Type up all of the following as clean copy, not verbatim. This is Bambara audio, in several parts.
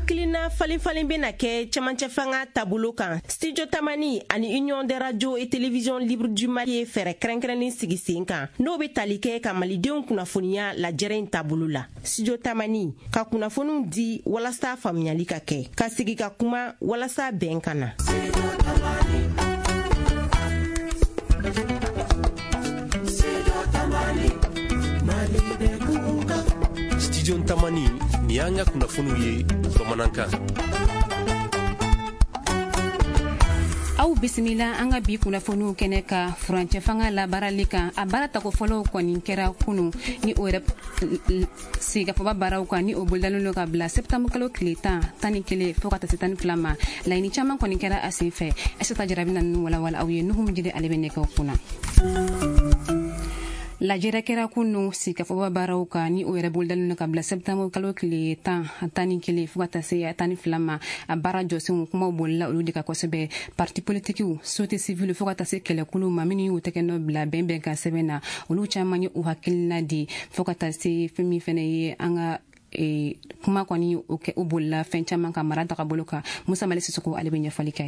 hakilina falen bena kɛ cɛmancɛ fanga taabolo kan. Studio Tamani ani Union des radios et télévisions libres du Mali ye fɛrɛ kɛrɛnkɛrɛnnin sigi sen kan n'o be tali kɛ ka malidenw kunnafoniya lajɛrɛ in taabolo la. Studio Tamani ka kunnafoniw di walasa faamuyali ka kɛ, ka sigi ka kuma walasa bɛn kana. Studio Tamani ni an ka kunnafoniw ye bamanankan. Aw bisimila an ka bi kunnafoniw kɛnɛ ka furancɛ fanga labaarali kan. A baara tako fɔlɔw kɔni kɛra kunu ni o yɛrɛ sigikafɔba baaraw kan ni o bolodalen don ka bila septembre kalo tile 11 fo ka taa se 12 ma. Laɲini caman kɔni kɛra a senfɛ. Aisata Jarabi na ninnu walawala aw ye. Nuhu Mujide ale bɛ nɛgɛw kunna. Lajɛrɛ kɛra kunu sigikafɔba baaraw kan ni o yɛrɛ bolodalen don ka bila septembre kalo tile 11 fo ka taa se 12 ma. A baara jɔsenw kumaw bolila olu de ka kosɛbɛ. Parti politikiw, société civile fo ka taa se kɛlɛkulu ma minnu y'u tɛgɛ nɔ bila bɛnbɛn kan sɛbɛn na. Olu caman ye u hakilina di fo ka taa se fɛn min fɛnɛ ye an ka kuma kɔni o bolila fɛn caman ka mara tagabolo kan. Musa Mali Sisoko ale bɛ ɲɛfɔli kɛ.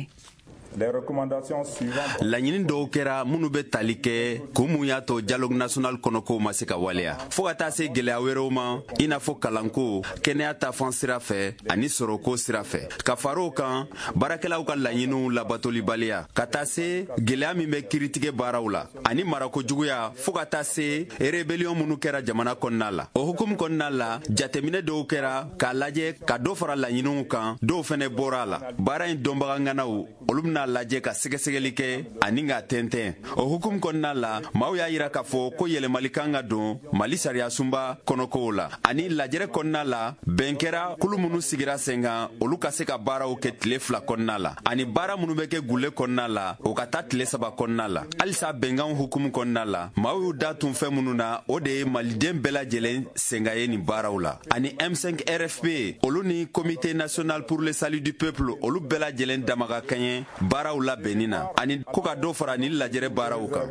Laɲini dɔw kɛra minnu bɛ tali kɛ ko mun y'a to dialogue national kɔnɔkow ma se ka waleya fo ka taa se gɛlɛya wɛrɛw ma i n'a fɔ kalanko, kɛnɛya taafan sira fɛ ani sɔrɔko sira fɛ. Ka far'o kan baarakɛlaw ka laɲiniw labatolibaliya ka taa se gɛlɛya min bɛ kiiritigɛ baaraw la ani marakojuguya fo ka taa se rébellion minnu kɛra jamana kɔnɔna la. O hukumu kɔnɔna la jateminɛ dɔw kɛra k'a lajɛ ka dɔ fara laɲiniw kan dɔw fɛnɛ bɔra a la. Baara in dɔnbagaŋanaw olu bɛna lajɛ ka sɛgɛsɛgɛli kɛ ani ka tɛntɛn. O hukumu kɔnɔna la maaw y'a yira k'a fɔ ko yɛlɛmali kan ka don Mali sariya sunba kɔnɔkow la ani lajɛrɛ kɔnɔna la bɛn kɛra kulu minnu sigira sen kan olu ka se ka baaraw kɛ tile 2 kɔnɔna la ani baara minnu bɛ kɛ gule kɔnɔna la o ka taa tile 3 kɔnɔna la. Halisa bɛnkan hukumu kɔnɔna la maaw y'u da tun fɛn minnu na o de ye maliden bɛɛ lajɛlen senga ye nin baaraw la ani M5 RFP olu ni comité national pour le salut du peuple olu bɛɛ lajɛlen dama ka kan ye baaraw la benina ani ko ka dɔ fara ni lajɛrɛ baaraw kan.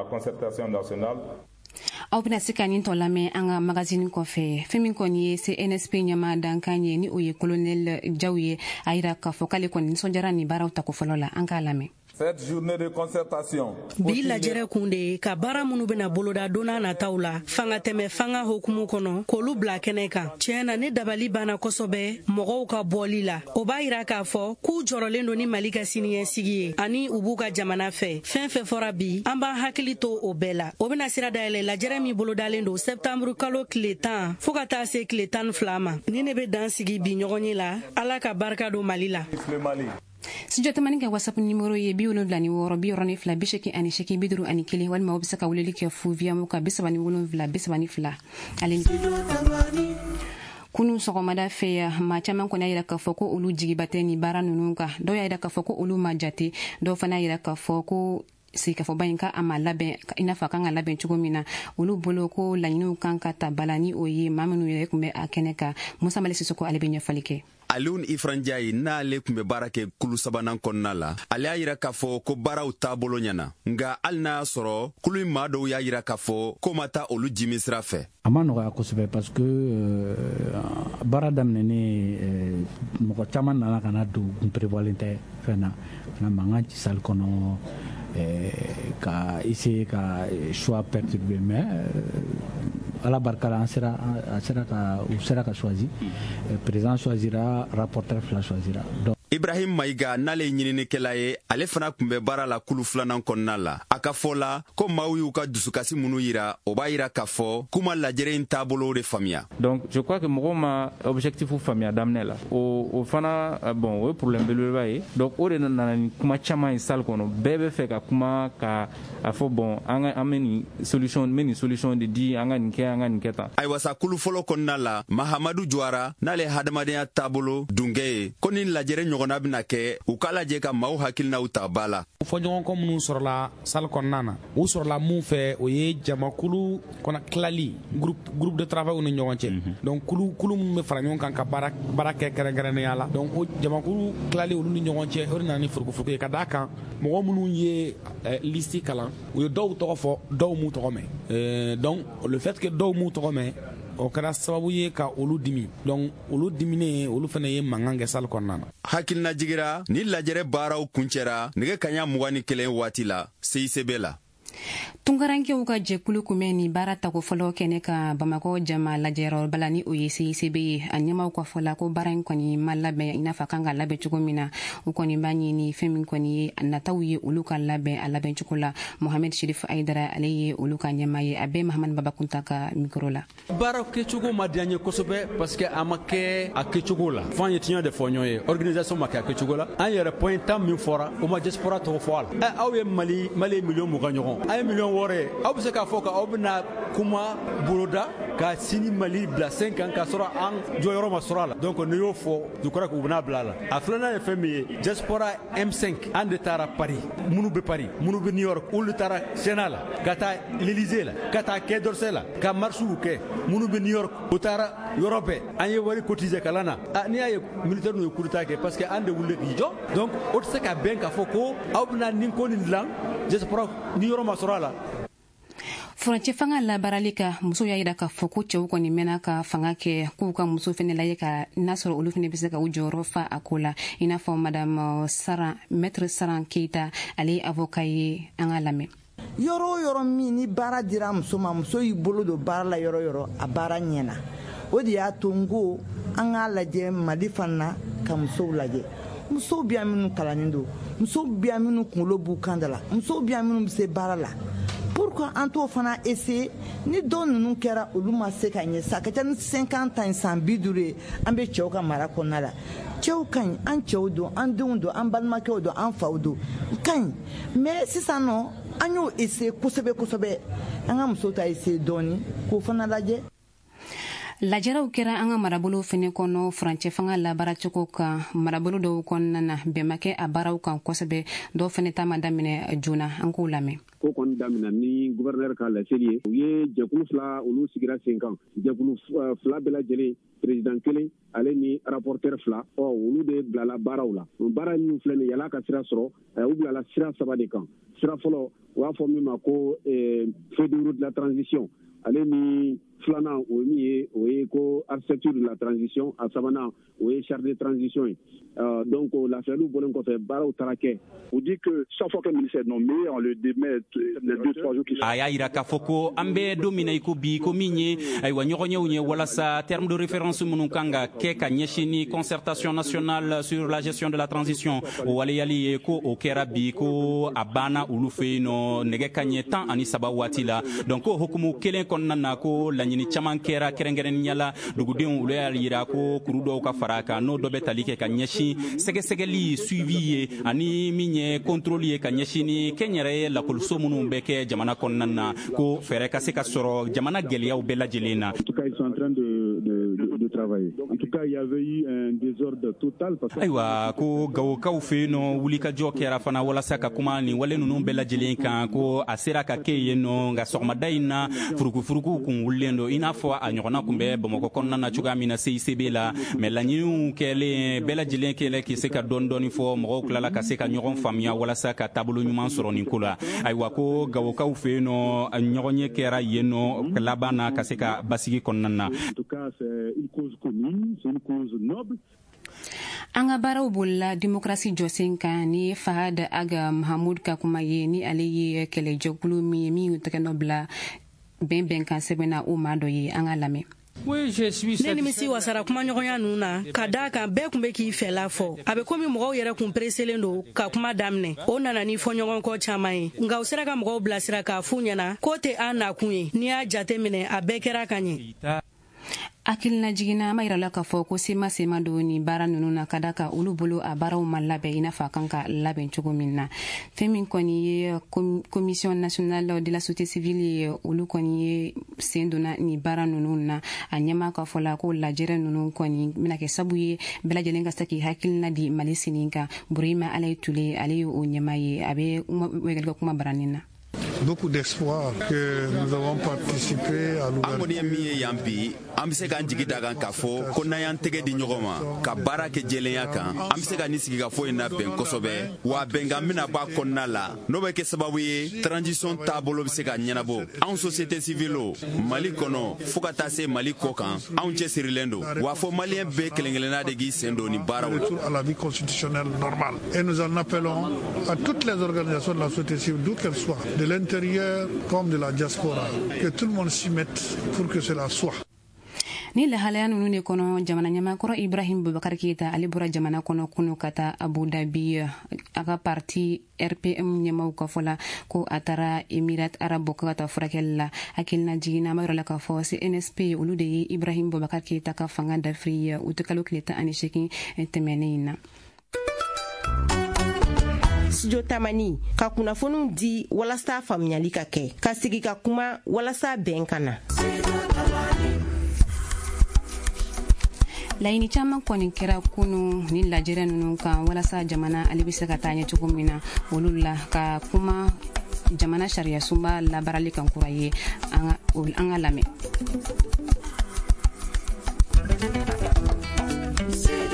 Aw bɛna se ka nin tɔ lamɛn an ka magazine kɔfɛ. Fɛn min kɔni ye CNSP ɲɛmaa dankan ye ni o ye colonel Jaw ye a yira k'a fɔ k'ale kɔni nisɔndiyara nin baaraw tako fɔlɔ la. An k'a lamɛn. Cette journée de concertation. Bi lajɛrɛ kun de ye ka baara minnu bɛna boloda don n'a nataw la fanga tɛmɛ fanga hokumu kɔnɔ k'olu bila kɛnɛ kan. Tiɲɛna ne dabali banna kosɛbɛ mɔgɔw ka bɔli la. O b'a yira k'a fɔ k'u jɔrɔlen don ni Mali ka siniɲɛsigi ye ani u b'u ka jamana fɛ. Fɛn fɛn fɔra bi an b'an hakili to o bɛɛ la. O bɛna sira dayɛlɛ lajɛrɛ min bolodalen don septembre kalo tile 10 fo ka taa se tile 12 ma. Ni ne bɛ dan sigi bi ɲɔgɔn ye la Ala ka barika don Mali la. Studio Tamani ka WhatsApp numéro ye 76 62 80 51 walima o bɛ se ka weleli kɛ fu via mu ka 77 72 ale kunu sɔgɔmada fɛ maa caman kɔni y'a yira k'a fɔ ko olu jigiba tɛ nin baara ninnu kan. Dɔw y'a yira k'a fɔ ko olu ma jate, dɔw fana y'a yira k'a fɔ ko sigikafɔba in ka a ma labɛn i n'a fɔ a kan ka labɛn cogo min na. Olu bolo ko laɲiniw kan ka ta bala ni o ye maa minnu yɛrɛ tun bɛ a kɛnɛ kan. Musa Mali Sisoko ale bɛ ɲɛfɔli kɛ. Alioune Ifrandiaye n'ale tun bɛ baara kɛ kulu sabanan kɔnɔna la ale y'a yira k'a fɔ ko baaraw taabolo ɲɛna nka hali n'a y'a sɔrɔ kulu in maa dɔw y'a yira k'a fɔ ko ma taa olu jimi sira fɛ. A ma nɔgɔya kosɛbɛ parce que baara daminɛnen mɔgɔ caman nana ka na don kun prévoilen tɛ fɛn na ka mankan ci salle kɔnɔ ka essayer ka choix perturber mais Ala barika la u sera ka choisir président choisira rapporteur fila choisira. Ibrahim Maïga n'ale ɲininikɛla ye ale fana tun bɛ baara la kulu filanan kɔnɔna la. A ka fɔ la ko maaw y'u ka dusukasi minnu yira o b'a yira k'a fɔ k'u ma lajɛrɛ in taabolo de faamuya. Donc je crois que mɔgɔw ma objectif faamuya daminɛ la o fana bon o ye problème belebeleba ye. Donc o de nana ni kuma caman ye salle kɔnɔ bɛɛ bɛ fɛ ka kuma ka a fɔ bon an bɛ nin solution de di an ka nin kɛ tan. Ayiwa sa kulu fɔlɔ kɔnɔna la Mahamadu Juara n'ale hadamadenya taabolo dunkɛ ye ko ni lajɛrɛ ɲɔgɔnna bɛna kɛ u k'a lajɛ ka maaw hakilinaw ta ba la. Fɔɲɔgɔnkɔ minnu sɔrɔla salle kɔnɔna na u sɔrɔla mun fɛ o ye jamakulu kɔnɔ tilali groupe de travail ni ɲɔgɔn cɛ. Donc kulu minnu bɛ fara ɲɔgɔn kan ka baara kɛ kɛrɛnkɛrɛnnenya la. Donc o jamakulu tilali olu ni ɲɔgɔn cɛ o de nana ni furukufuruku ye ka d'a kan mɔgɔ minnu ye liste kalan u ye dɔw tɔgɔ fɔ dɔw m'u tɔgɔ mɛn. Donc le fait que dɔw m'u tɔgɔ mɛn o kɛra sababu ye ka olu dimi donc olu dimine olu fana ye mankan kɛ salle kɔnɔna na. Hakilina jigira ni lajɛrɛ baaraw kuncɛra nɛgɛ kaɲa 21 waati la CICB la. Tungarankew ka jɛkulu kumɛ ni baara tago fɔlɔ kɛnɛ ka Bamakɔ jama lajɛyɔrɔ bala ni o ye CICB ye a ɲɛmaw ka fɔla ko baara in kɔni ma labɛn i n'a fɔ kan ka labɛn cogo min na u kɔni b'a ɲini fɛn min kɔni ye nataw ye olu ka labɛn a labɛn cogo la. Mohamed Sherif Aidara ale ye olu ka ɲɛma ye a bɛ Mahamadu Babakunta ka micro la. Baara kɛcogo ma diya n ye kosɛbɛ parce que a ma kɛ a kɛcogo la f'an ye tiɲɛ de fɔ ɲɔgɔn ye organisation ma kɛ a kɛcogo la an yɛrɛ point tan min fɔra o ma diaspora tɔgɔ fɔ a la aw ye Mali million 20 ɲɔgɔn a ye million 6 ye aw bɛ se k'a fɔ k'aw bɛna kuma boloda ka sini Mali bila sen kan k'a sɔrɔ an jɔyɔrɔ ma sɔrɔ a la donc n'i y'o fɔ je crois que u bɛna bila a la a filanan ye fɛn min ye diaspora M5 an de taara Paris minnu bɛ Paris minnu bɛ New York olu taara Sénat la ka taa l'Élysée la ka taa Quai d'Orsay la ka marches kɛ minnu bɛ New York u taara yɔrɔ bɛɛ an ye wari cotiser kalan na n'i y'a ye militaire n'u ye coup d'état kɛ parce que an de wuli k'i jɔ donc o tɛ se ka bɛn k'a fɔ ko aw bɛna nin ko nin dilan diaspora ni yɔrɔ ma sɔrɔ a la. Furancɛ fanga labarali ka muso y'a yira k'a fɔ ko cɛw kɔni mɛnna ka fanga kɛ k'u ka muso fɛnɛ lajɛ ka n'a sɔrɔ olu fɛnɛ bɛ se ka u jɔyɔrɔ fa a ko la i n'a fɔ madame Saran maître Saran Keita ale ye avocat ye an ka lamɛn. Yɔrɔ o yɔrɔ min ni baara dira muso ma muso y'i bolo don baara la yɔrɔ yɔrɔ a baara ɲɛna o de y'a to n ko an k'a lajɛ Mali fana ka musow lajɛ musow bɛ yan minnu kalannen don musow bɛ yan minnu kunkolo b'u kan da la musow bɛ yan minnu bɛ se baara la. Pourquoi an t'o fana essayer ni dɔ ninnu kɛra olu ma se ka ɲɛ sa ka ca ni 50 ans san 50 ye an bɛ cɛw ka mara kɔnɔna la cɛw ka ɲi an cɛw don an denw don an balimakɛw don an faw don ka ɲi mais sisan nɔ an y'o essayer kosɛbɛ kosɛbɛ an ka musow ta essayer dɔɔni k'o fana lajɛ. Lajɛraw kɛra an ka marabolo fɛnɛ kɔnɔ furancɛ fanga labara cogo kan marabolo dɔw kɔnɔna na bɛnbakɛ a baaraw kan kosɛbɛ dɔw fɛnɛ ta ma daminɛ joona an k'o lamɛn. Ko kɔni daminɛ ni gouverneur ka laseli ye u ye jɛkulu fila olu sigira sen kan jɛkulu fila bɛɛ lajɛlen président kelen ale ni rapporteur fila olu de bilala baaraw la baara ninnu filɛ nin yala ka sira sɔrɔ u bilala sira saba de kan sira fɔlɔ u b'a fɔ min ma ko feuille de route de la transition ale ni filanan o ye min ye o ye ko architecture de la transition a sabanan o ye charte de transition ye donc lafiyaliw bɔlen kɔfɛ baaraw taara kɛ. On dit que chaque fois qu'un ministère est nommé, on le démet les 2-3 jours qui sont. A y'a yira k'a fɔ ko an bɛ don min na i ko bi ko min ye ayiwa ɲɔgɔnyew ye walasa terme de référence minnu kan ka kɛ ka ɲɛsin ni concertation nationale sur la gestion de la transition o waleyali ye ko o kɛra bi ko a banna olu fɛ yen nɔ nɛgɛ kaɲɛ 13 waati la donc ko hukumu kelen kɔnɔna na ko laɲini caman kɛra kɛrɛnkɛrɛnnenya la dugudenw olu y'a yira ko kuru dɔw ka fara kan n'o dɔ bɛ tali kɛ ka ɲɛsin sɛgɛsɛgɛli suivi ye ani min ye contrôle ye ka ɲɛsin ni kɛnyɛrɛ lakɔliso minnu bɛ kɛ jamana kɔnɔna na ko fɛɛrɛ ka se ka sɔrɔ jamana gɛlɛyaw bɛɛ lajɛlen na. En tout cas, ils sont en train de travailler. En tout cas, il y avait eu un désordre total. Ayiwa ko gawokaw fɛ yen nɔ wulikajɔ kɛra fana walasa ka kuma nin wale ninnu bɛɛ lajɛlen kan ko a sera ka kɛ yen nɔ nka sɔgɔmada in na furukufuruku kun wulilen don i n'a fɔ a ɲɔgɔnna kun bɛ Bamakɔ kɔnɔna na cogoya min na CICB la mais laɲiniw kɛlen bɛɛ lajɛlen kɛlen k'i se ka dɔɔni dɔɔni fɔ mɔgɔw tilala ka se ka ɲɔgɔn faamuya walasa ka taabolo ɲuman sɔrɔ nin ko la ayiwa ko gawokaw fɛ yen nɔ ɲɔgɔnye kɛra yen nɔ laban na ka se ka basigi kɔnɔna na. En tout cas, c'est une cause commune, c'est une cause noble. An ka baaraw bolila démocratie jɔsen kan ni Fahad Aga Mahamoud ka kuma ye ni ale ye kɛlɛjɛkulu min ye min y'u tɛgɛ nɔ bila bɛnbɛn kan sɛbɛnna o maa dɔ ye an ka lamɛn. Ne nimisi wasara kumaɲɔgɔnya ninnu na ka daa kan bɛɛ kun bɛ k'i fɛla fɔ a bɛ komi mɔgɔw yɛrɛ kun preselen don ka kuma daminɛ o nana ni fɔɲɔgɔnkɔ caman ye nka u sera ka mɔgɔw bilasira k'a f'u ɲɛna k'o tɛ an nakun ye n'i y'a jate minɛ a bɛɛ kɛra ka ɲɛ. Akilina jiginna ma yira la k'a fɔ ko sema don ni baara ninnu na ka da ka olu bolo a baaraw ma labɛn i n'a fɔ a kan ka labɛn cogo min na fɛn min kɔni ye commission nationale de la société civile ye olu kɔni ye sen donna ni baara ninnu na a ɲɛma ka fɔ la ko lajɛrɛ ninnu kɔni bɛna kɛ sabu ye bɛɛ lajɛlen ka se k'i hakilina di Mali sini kan Burema Alaye Tule ale ye o ɲɛma ye a bɛ kuma baranin na. beaucoup d'espoir que nous avons participé à l'ouverture. An bɛ se k'an jigi da kan k'a fɔ ko n'an y'an tɛgɛ di ɲɔgɔn ma ka baara kɛ jɛlenya kan an bɛ se ka nin sigikafɔ in labɛn kosɛbɛ wa bɛnkan bɛna bɔ a kɔnɔna la n'o bɛ kɛ sababu ye transition taabolo bɛ se ka ɲɛnabɔ anw société civile Mali kɔnɔ fo ka taa se Mali kɔ kan anw cɛsirilen don wa fɔ maliyɛn bɛɛ kelen-kelenna de k'i sen don nin baaraw la. Retour à la vie constitutionnelle normale et nous en appelons à toutes les organisations de la société civile d'où qu'elles soient de l'intérieur comme de la diaspora que tout le monde s'y mette pour que cela soit. Ni lahalaya nunu ne kono jamana nyamakoro Ibrahim Boubacar Keita ali bora jamana kono kunu kata Abu Dhabi aga parti RPM nyamaw ka fola ko atara Emirat Arab kata furakella akilna jigina mayro la ka fo ci NSP ulu de Ibrahim Boubacar Keita ka fanga d'Afri utukalo kleta ani shekin temenina. Studio Tamani ka kunafonu di walasa famiyali ka kɛ ka sigi ka kuma walasa bɛn kana. Laini caman kɔni kɛra kunu ni lajɛrɛ ninnu kan walasa jamana ale bɛ se ka taa ɲɛ cogo min na olu la ka kuma jamana sariya sunba labarali kan kura ye an ka lamɛn.